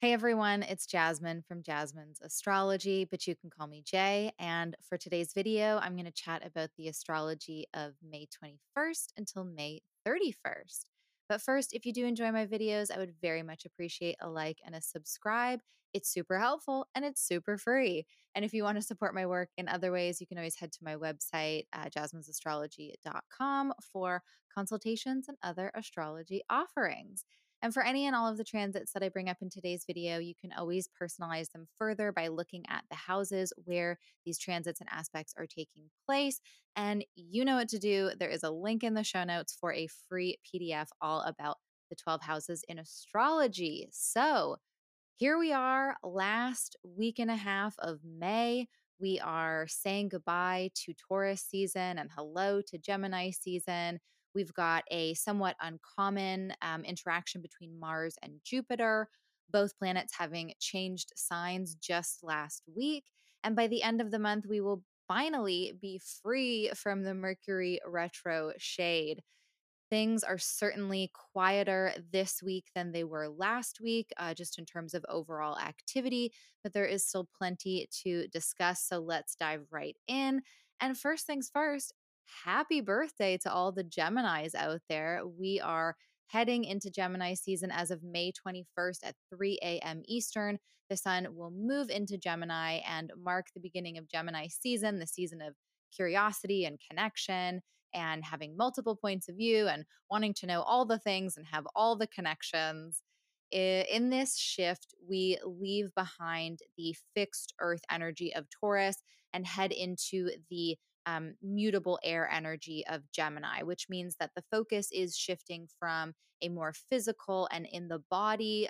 Hey everyone, it's Jasmine from Jasmine's Astrology, but you can call me Jay. And for today's video, I'm going to chat about the astrology of May 21st until May 31st. But first, if you do enjoy my videos, I would very much appreciate a like and a subscribe. It's super helpful and it's super free. And if you want to support my work in other ways, you can always head to my website, jasminesastrology.com, for consultations and other astrology offerings. And for any and all of the transits that I bring up in today's video, you can always personalize them further by looking at the houses where these transits and aspects are taking place. And you know what to do. There is a link in the show notes for a free PDF all about the 12 houses in astrology. So here we are, last week and a half of May. We are saying goodbye to Taurus season and hello to Gemini season. We've got a somewhat uncommon interaction between Mars and Jupiter, both planets having changed signs just last week. And by the end of the month, we will finally be free from the Mercury retro shade. Things are certainly quieter this week than they were last week, just in terms of overall activity, but there is still plenty to discuss. So let's dive right in. And first things first, happy birthday to all the Geminis out there. We are heading into Gemini season as of May 21st at 3 a.m. Eastern. The sun will move into Gemini and mark the beginning of Gemini season, the season of curiosity and connection and having multiple points of view and wanting to know all the things and have all the connections. In this shift, we leave behind the fixed earth energy of Taurus and head into the mutable air energy of Gemini, which means that the focus is shifting from a more physical and in the body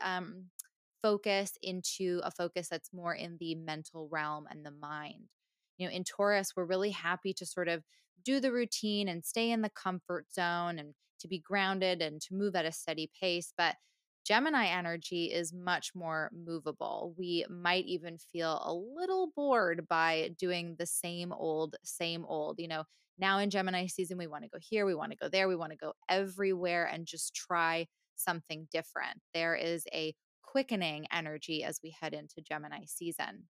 focus into a focus that's more in the mental realm and the mind. You know, in Taurus, we're really happy to sort of do the routine and stay in the comfort zone and to be grounded and to move at a steady pace. But Gemini energy is much more movable. We might even feel a little bored by doing the same old, same old. You know, now in Gemini season, we want to go here, we want to go there, we want to go everywhere and just try something different. There is a quickening energy as we head into Gemini season.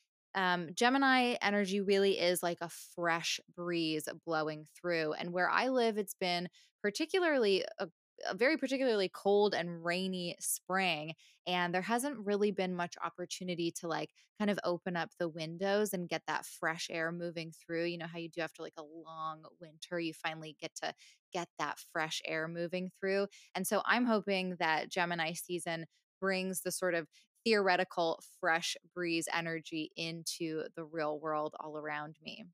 Gemini energy really is like a fresh breeze blowing through. And where I live, it's been particularly a very particularly cold and rainy spring. And there hasn't really been much opportunity to like kind of open up the windows and get that fresh air moving through. You know how you do after like a long winter, you finally get to get that fresh air moving through. And so I'm hoping that Gemini season brings the sort of theoretical fresh breeze energy into the real world all around me.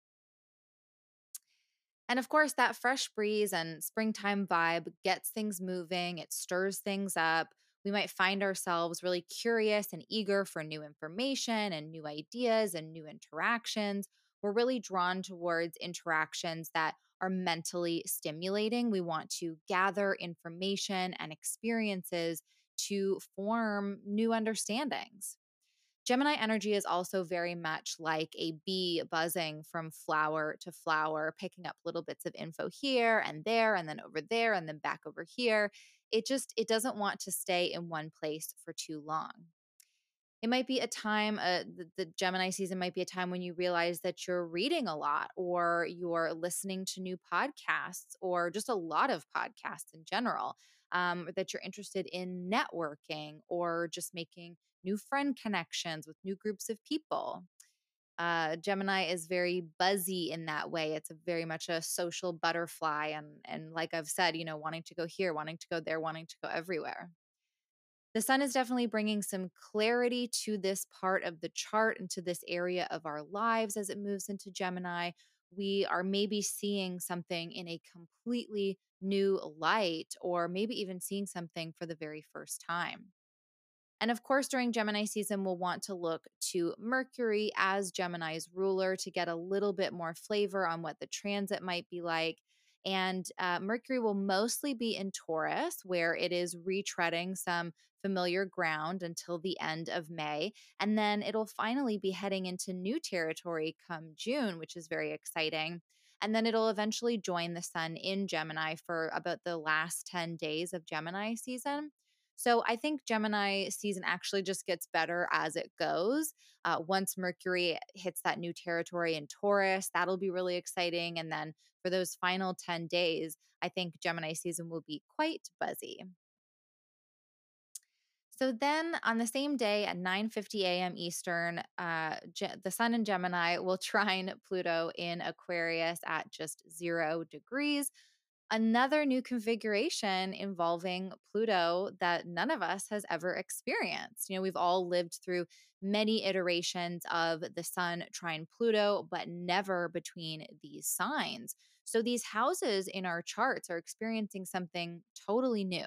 And of course, that fresh breeze and springtime vibe gets things moving, it stirs things up. We might find ourselves really curious and eager for new information and new ideas and new interactions. We're really drawn towards interactions that are mentally stimulating. We want to gather information and experiences to form new understandings. Gemini energy is also very much like a bee buzzing from flower to flower, picking up little bits of info here and then over there and then back over here. It doesn't want to stay in one place for too long. It might be a time, the Gemini season might be a time when you realize that you're reading a lot or you're listening to new podcasts or just a lot of podcasts in general, that you're interested in networking or just making new friend connections with new groups of people. Gemini is very buzzy in that way. It's a very much a social butterfly. And like I've said, you know, wanting to go here, wanting to go there, wanting to go everywhere. The sun is definitely bringing some clarity to this part of the chart and to this area of our lives as it moves into Gemini. We are maybe seeing something in a completely new light, or maybe even seeing something for the very first time. And of course, during Gemini season, we'll want to look to Mercury as Gemini's ruler to get a little bit more flavor on what the transit might be like. And Mercury will mostly be in Taurus, where it is retreading some familiar ground until the end of May. And then it'll finally be heading into new territory come June, which is very exciting. And then it'll eventually join the sun in Gemini for about the last 10 days of Gemini season. So I think Gemini season actually just gets better as it goes. Once Mercury hits that new territory in Taurus, that'll be really exciting. And then for those final 10 days, I think Gemini season will be quite buzzy. So then on the same day at 9:50 a.m. Eastern, the sun in Gemini will trine Pluto in Aquarius at just 0 degrees. Another new configuration involving Pluto that none of us has ever experienced. We've all lived through many iterations of the sun trine Pluto, but never between these signs. So these houses in our charts are experiencing something totally new.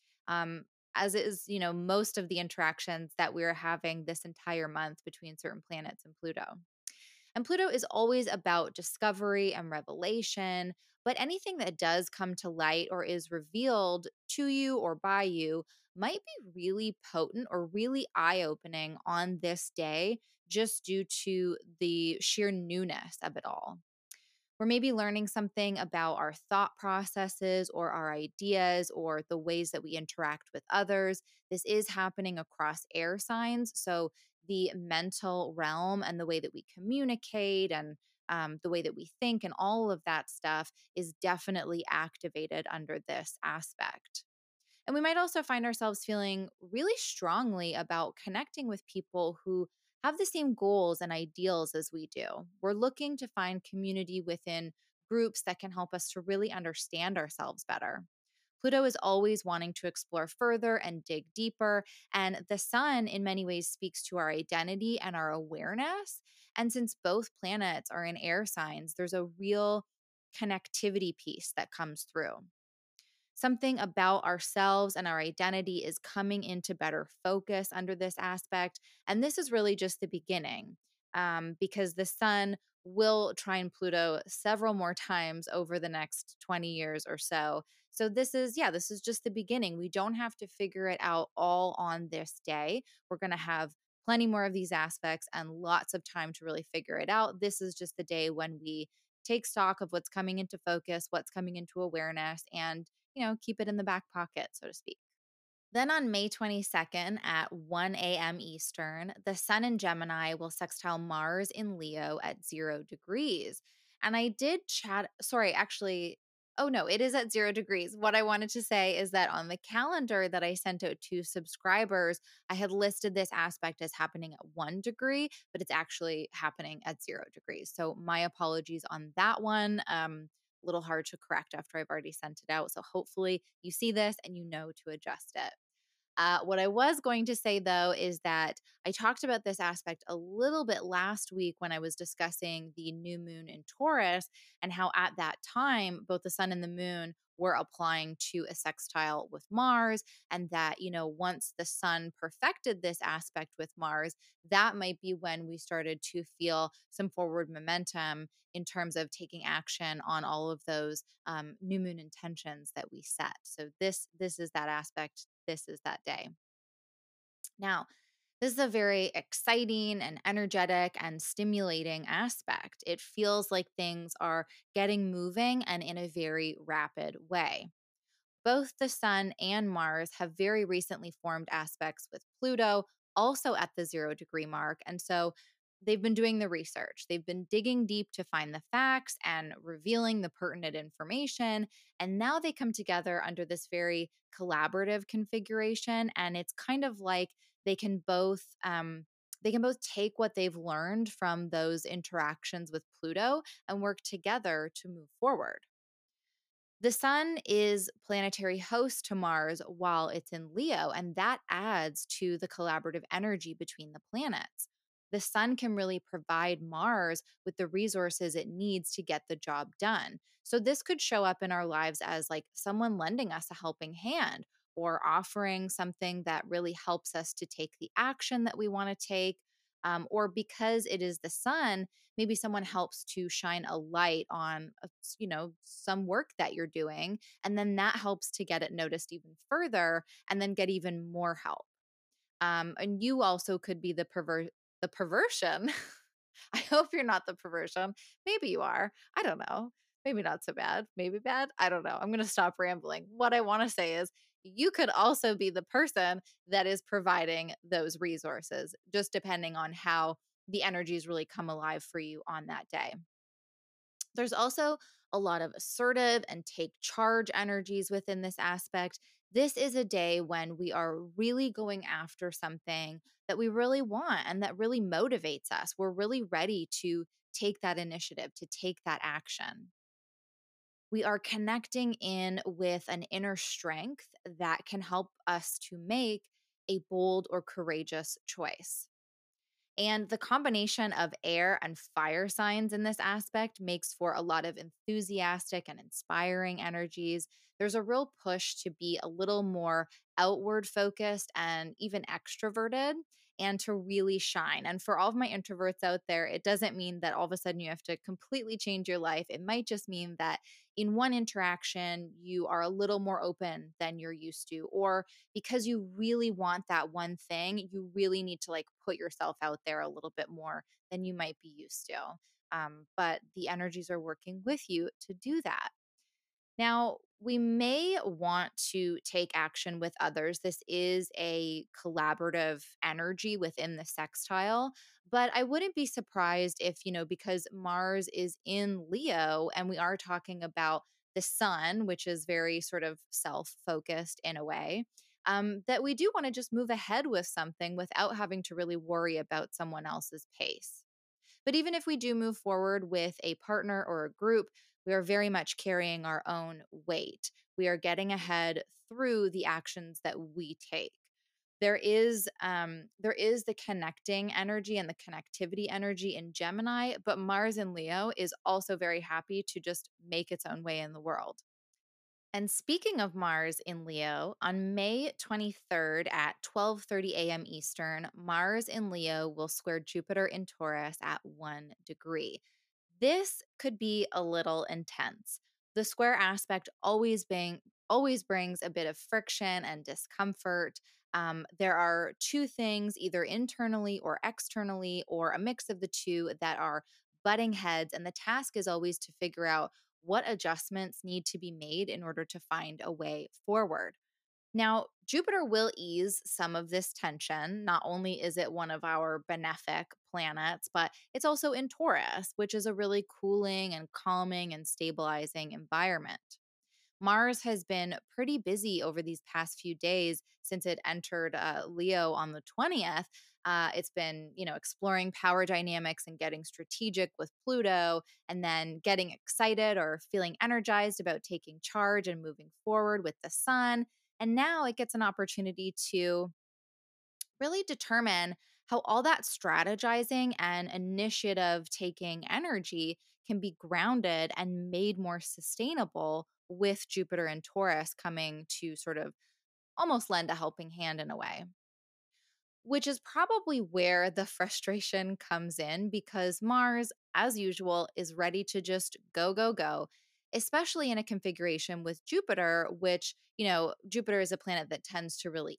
Um, as is, most of the interactions that we're having this entire month between certain planets and Pluto. And Pluto is always about discovery and revelation, but anything that does come to light or is revealed to you or by you might be really potent or really eye opening on this day, just due to the sheer newness of it all. We're maybe learning something about our thought processes or our ideas or the ways that we interact with others. This is happening across air signs. So, the mental realm and the way that we communicate and the way that we think and all of that stuff is definitely activated under this aspect. And we might also find ourselves feeling really strongly about connecting with people who have the same goals and ideals as we do. We're looking to find community within groups that can help us to really understand ourselves better. Pluto is always wanting to explore further and dig deeper. And the sun, in many ways, speaks to our identity and our awareness. And since both planets are in air signs, there's a real connectivity piece that comes through. Something about ourselves and our identity is coming into better focus under this aspect. And this is really just the beginning, because the sun will trine Pluto several more times over the next 20 years or so. So this is just the beginning. We don't have to figure it out all on this day. We're going to have plenty more of these aspects and lots of time to really figure it out. This is just the day when we take stock of what's coming into focus, what's coming into awareness, and keep it in the back pocket, so to speak. Then on May 22nd at 1 a.m. Eastern, the sun in Gemini will sextile Mars in Leo at 0 degrees. And I did chat, sorry, actually, oh no, it is at 0 degrees. What I wanted to say is that on the calendar that I sent out to subscribers, I had listed this aspect as happening at 1 degree, but it's actually happening at 0 degrees. So my apologies on that one. Little hard to correct after I've already sent it out. So hopefully you see this and you know to adjust it. What I was going to say though is that I talked about this aspect a little bit last week when I was discussing the new moon in Taurus and how at that time both the sun and the moon were applying to a sextile with Mars. And that, once the sun perfected this aspect with Mars, that might be when we started to feel some forward momentum in terms of taking action on all of those new moon intentions that we set. So this is that aspect. This is that day. Now, this is a very exciting and energetic and stimulating aspect. It feels like things are getting moving and in a very rapid way. Both the Sun and Mars have very recently formed aspects with Pluto, also at the 0 degree mark. And so they've been doing the research. They've been digging deep to find the facts and revealing the pertinent information. And now they come together under this very collaborative configuration. And it's kind of like they can both. They can both take what they've learned from those interactions with Pluto and work together to move forward. The sun is planetary host to Mars while it's in Leo, and that adds to the collaborative energy between the planets. The sun can really provide Mars with the resources it needs to get the job done. So, this could show up in our lives as like someone lending us a helping hand or offering something that really helps us to take the action that we want to take. Or because it is the sun, maybe someone helps to shine a light on some work that you're doing, and then that helps to get it noticed even further and then get even more help. And you also could be the perversion. I hope you're not the perversion. Maybe you are. I don't know. Maybe not so bad. Maybe bad. I don't know. I'm going to stop rambling. What I want to say is you could also be the person that is providing those resources, just depending on how the energies really come alive for you on that day. There's also a lot of assertive and take charge energies within this aspect. This is a day when we are really going after something that we really want and that really motivates us. We're really ready to take that initiative, to take that action. We are connecting in with an inner strength that can help us to make a bold or courageous choice. And the combination of air and fire signs in this aspect makes for a lot of enthusiastic and inspiring energies. There's a real push to be a little more outward focused and even extroverted and to really shine. And for all of my introverts out there, it doesn't mean that all of a sudden you have to completely change your life. It might just mean that in one interaction, you are a little more open than you're used to, or because you really want that one thing, you really need to like put yourself out there a little bit more than you might be used to. But the energies are working with you to do that. Now, we may want to take action with others. This is a collaborative energy within the sextile, but I wouldn't be surprised if, because Mars is in Leo and we are talking about the sun, which is very sort of self focused in a way, that we do want to just move ahead with something without having to really worry about someone else's pace. But even if we do move forward with a partner or a group, we are very much carrying our own weight. We are getting ahead through the actions that we take. There is the connecting energy and the connectivity energy in Gemini, but Mars in Leo is also very happy to just make its own way in the world. And speaking of Mars in Leo, on May 23rd at 12:30 a.m. Eastern, Mars in Leo will square Jupiter in Taurus at 1 degree. This could be a little intense. The square aspect always brings a bit of friction and discomfort. There are two things, either internally or externally, or a mix of the two, that are butting heads. And the task is always to figure out what adjustments need to be made in order to find a way forward. Now, Jupiter will ease some of this tension. Not only is it one of our benefic planets, but it's also in Taurus, which is a really cooling and calming and stabilizing environment. Mars has been pretty busy over these past few days since it entered Leo on the 20th. It's been, exploring power dynamics and getting strategic with Pluto, and then getting excited or feeling energized about taking charge and moving forward with the sun. And now it gets an opportunity to really determine how all that strategizing and initiative taking energy can be grounded and made more sustainable with Jupiter and Taurus coming to sort of almost lend a helping hand in a way, which is probably where the frustration comes in because Mars, as usual, is ready to just go, go, go, especially in a configuration with Jupiter, which, Jupiter is a planet that tends to really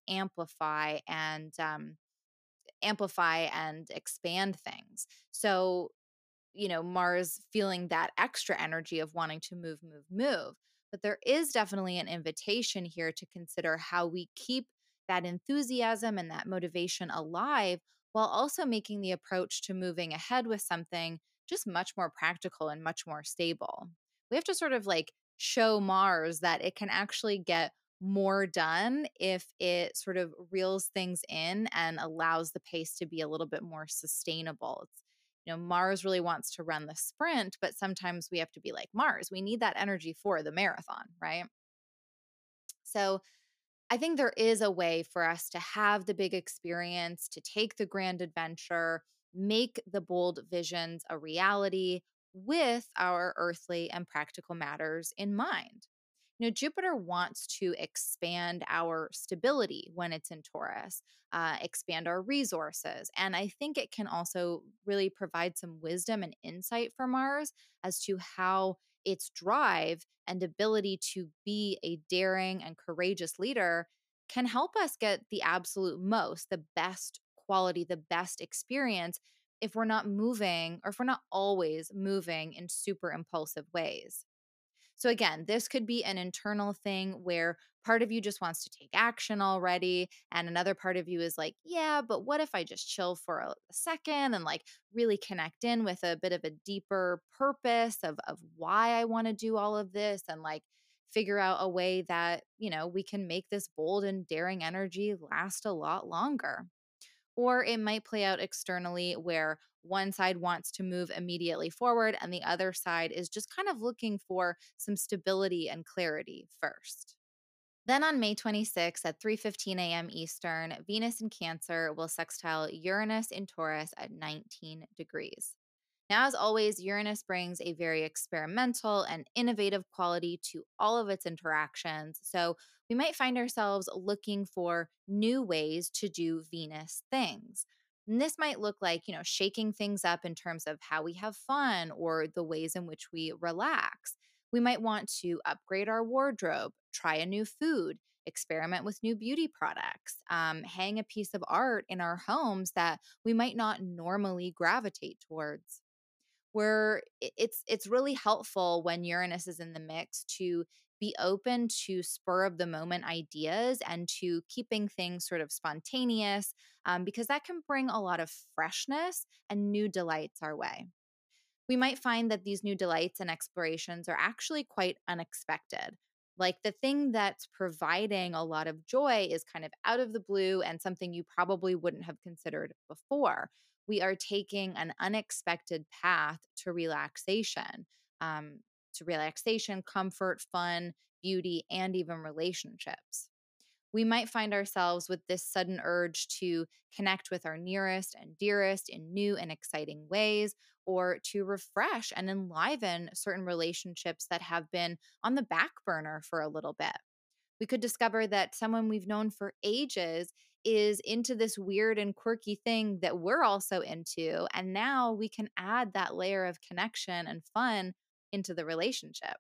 amplify and expand things. So, Mars feeling that extra energy of wanting to move, move, move. But there is definitely an invitation here to consider how we keep that enthusiasm and that motivation alive while also making the approach to moving ahead with something just much more practical and much more stable. We have to sort of like show Mars that it can actually get more done if it sort of reels things in and allows the pace to be a little bit more sustainable. Mars really wants to run the sprint, but sometimes we have to be like, Mars, we need that energy for the marathon, right? So I think there is a way for us to have the big experience, to take the grand adventure, make the bold visions a reality with our earthly and practical matters in mind. Jupiter wants to expand our stability when it's in Taurus, expand our resources. And I think it can also really provide some wisdom and insight for Mars as to how its drive and ability to be a daring and courageous leader can help us get the absolute most, the best quality, the best experience if we're not moving or if we're not always moving in super impulsive ways. So, again, this could be an internal thing where part of you just wants to take action already. And another part of you is like, yeah, but what if I just chill for a second and like really connect in with a bit of a deeper purpose of why I want to do all of this and like figure out a way that, we can make this bold and daring energy last a lot longer. Or it might play out externally where one side wants to move immediately forward and the other side is just kind of looking for some stability and clarity first. Then on May 26th at 3:15 a.m. Eastern, Venus in Cancer will sextile Uranus in Taurus at 19 degrees. Now, as always, Uranus brings a very experimental and innovative quality to all of its interactions. So we might find ourselves looking for new ways to do Venus things. And this might look like, shaking things up in terms of how we have fun or the ways in which we relax. We might want to upgrade our wardrobe, try a new food, experiment with new beauty products, hang a piece of art in our homes that we might not normally gravitate towards. Where it's really helpful when Uranus is in the mix to be open to spur of the moment ideas and to keeping things sort of spontaneous, because that can bring a lot of freshness and new delights our way. We might find that these new delights and explorations are actually quite unexpected. Like the thing that's providing a lot of joy is kind of out of the blue and something you probably wouldn't have considered before. We are taking an unexpected path um, to relaxation, comfort, fun, beauty, and even relationships. We might find ourselves with this sudden urge to connect with our nearest and dearest in new and exciting ways, or to refresh and enliven certain relationships that have been on the back burner for a little bit. We could discover that someone we've known for ages is into this weird and quirky thing that we're also into. And now we can add that layer of connection and fun into the relationship.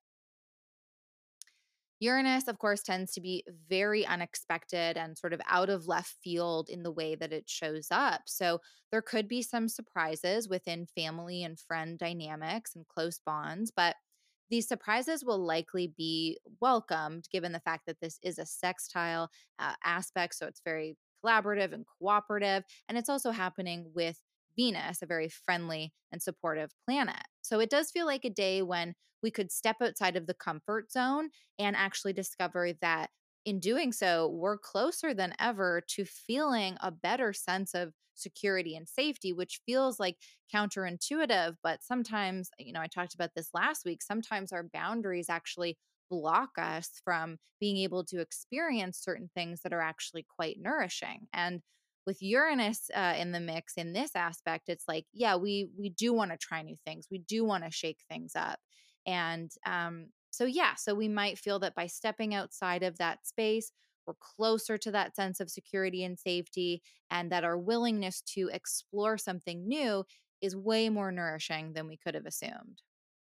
Uranus, of course, tends to be very unexpected and sort of out of left field in the way that it shows up. So there could be some surprises within family and friend dynamics and close bonds, but these surprises will likely be welcomed given the fact that this is a sextile aspect. So it's very collaborative and cooperative. And it's also happening with Venus, a very friendly and supportive planet. So it does feel like a day when we could step outside of the comfort zone and actually discover that in doing so, we're closer than ever to feeling a better sense of security and safety, which feels like counterintuitive. But sometimes, I talked about this last week, sometimes our boundaries actually block us from being able to experience certain things that are actually quite nourishing. And with Uranus in the mix in this aspect, it's like, yeah, we do want to try new things. We do want to shake things up. And so, yeah, so we might feel that by stepping outside of that space, we're closer to that sense of security and safety, and that our willingness to explore something new is way more nourishing than we could have assumed.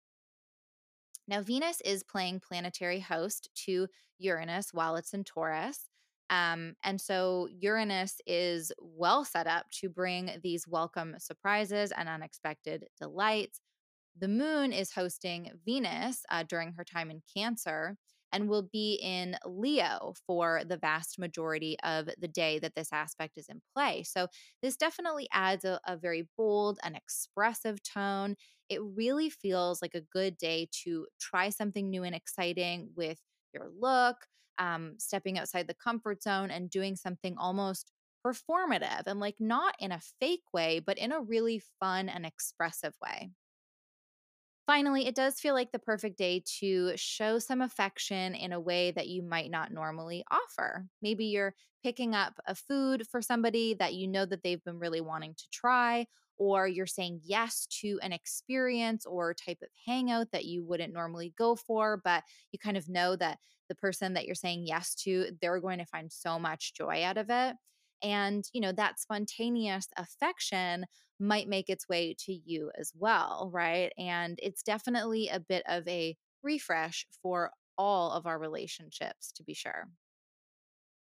Now, Venus is playing planetary host to Uranus while it's in Taurus. And so Uranus is well set up to bring these welcome surprises and unexpected delights. The moon is hosting Venus during her time in Cancer and will be in Leo for the vast majority of the day that this aspect is in play. So, this definitely adds a very bold and expressive tone. It really feels like a good day to try something new and exciting with your look, stepping outside the comfort zone and doing something almost performative and like not in a fake way, but in a really fun and expressive way. Finally, it does feel like the perfect day to show some affection in a way that you might not normally offer. Maybe you're picking up a food for somebody that you know that they've been really wanting to try, or you're saying yes to an experience or type of hangout that you wouldn't normally go for, but you kind of know that the person that you're saying yes to, they're going to find so much joy out of it. And, that spontaneous affection might make its way to you as well, right? And it's definitely a bit of a refresh for all of our relationships, to be sure.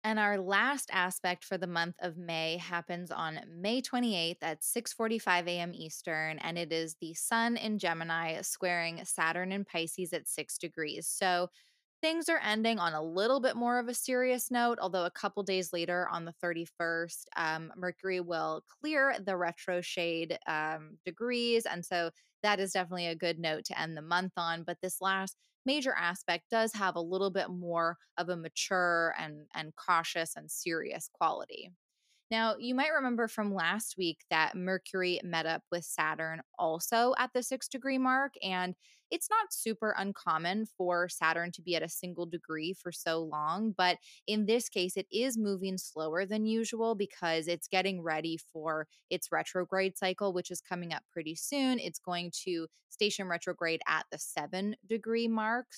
And our last aspect for the month of May happens on May 28th at 6:45 a.m. Eastern, and it is the Sun in Gemini squaring Saturn in Pisces at 6 degrees. So things are ending on a little bit more of a serious note, although a couple days later on the 31st, Mercury will clear the retro shade degrees. And so that is definitely a good note to end the month on. But this last major aspect does have a little bit more of a mature and cautious and serious quality. Now, you might remember from last week that Mercury met up with Saturn also at the 6 degree mark. And it's not super uncommon for Saturn to be at a single degree for so long. But in this case, it is moving slower than usual because it's getting ready for its retrograde cycle, which is coming up pretty soon. It's going to station retrograde at the 7 degree mark.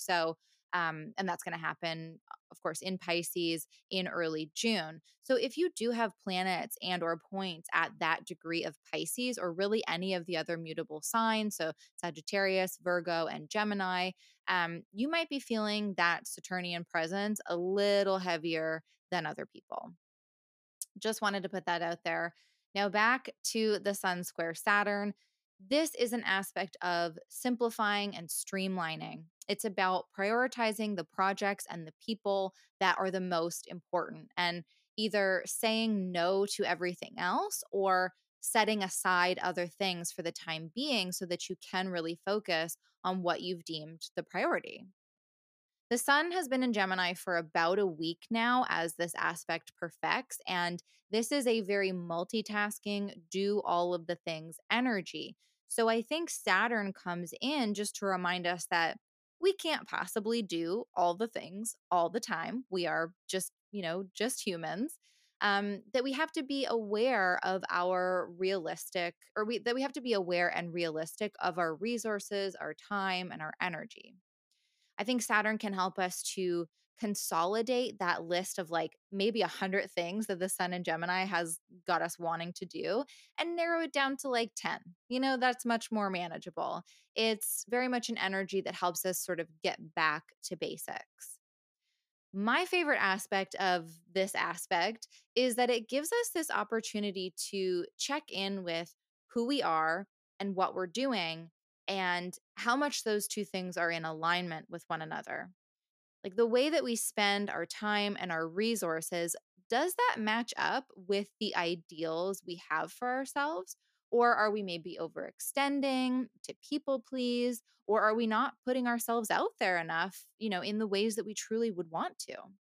And that's going to happen, of course, in Pisces in early June. So if you do have planets and or points at that degree of Pisces or really any of the other mutable signs, so Sagittarius, Virgo, and Gemini, you might be feeling that Saturnian presence a little heavier than other people. Just wanted to put that out there. Now, back to the Sun square Saturn. This is an aspect of simplifying and streamlining. It's about prioritizing the projects and the people that are the most important and either saying no to everything else or setting aside other things for the time being so that you can really focus on what you've deemed the priority. The sun has been in Gemini for about a week now as this aspect perfects. And this is a very multitasking, do all of the things energy. So I think Saturn comes in just to remind us that we can't possibly do all the things all the time. We are just, just humans. That we have to be aware of our realistic, that we have to be aware and realistic of our resources, our time, and our energy. I think Saturn can help us to consolidate that list of like maybe 100 things that the sun in Gemini has got us wanting to do and narrow it down to like 10. That's much more manageable. It's very much an energy that helps us sort of get back to basics. My favorite aspect of this aspect is that it gives us this opportunity to check in with who we are and what we're doing and how much those two things are in alignment with one another. Like the way that we spend our time and our resources, does that match up with the ideals we have for ourselves? Or are we maybe overextending to people please? Or are we not putting ourselves out there enough, in the ways that we truly would want to?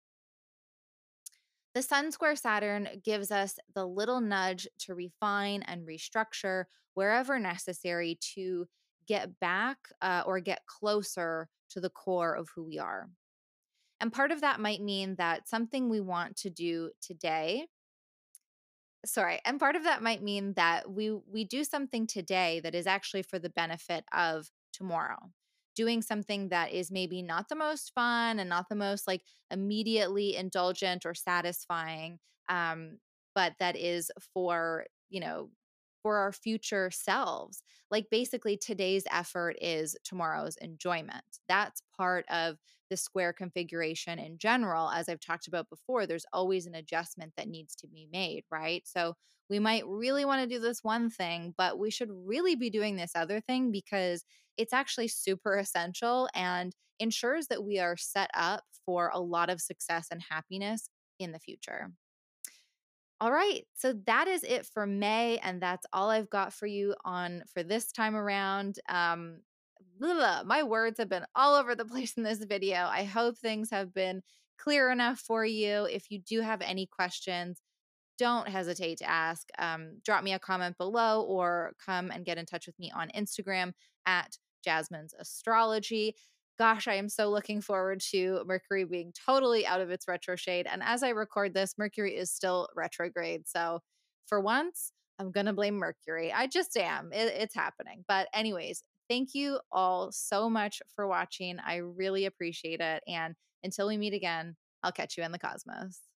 The Sun square Saturn gives us the little nudge to refine and restructure wherever necessary to get back or get closer to the core of who we are. And part of that might mean that something we want to do today, and part of that might mean that we do something today that is actually for the benefit of tomorrow. Doing something that is maybe not the most fun and not the most like immediately indulgent or satisfying, but that is for our future selves. Like basically today's effort is tomorrow's enjoyment. That's part of the square configuration in general. As I've talked about before, there's always an adjustment that needs to be made, right? So we might really want to do this one thing, but we should really be doing this other thing because it's actually super essential and ensures that we are set up for a lot of success and happiness in the future. All right. So that is it for May. And that's all I've got for you on for this time around. My words have been all over the place in this video. I hope things have been clear enough for you. If you do have any questions, don't hesitate to ask. Drop me a comment below or come and get in touch with me on Instagram at Jasmine's Astrology. Gosh, I am so looking forward to Mercury being totally out of its retro shade. And as I record this, Mercury is still retrograde. So for once, I'm going to blame Mercury. I just am. It's happening. But, anyways, thank you all so much for watching. I really appreciate it. And until we meet again, I'll catch you in the cosmos.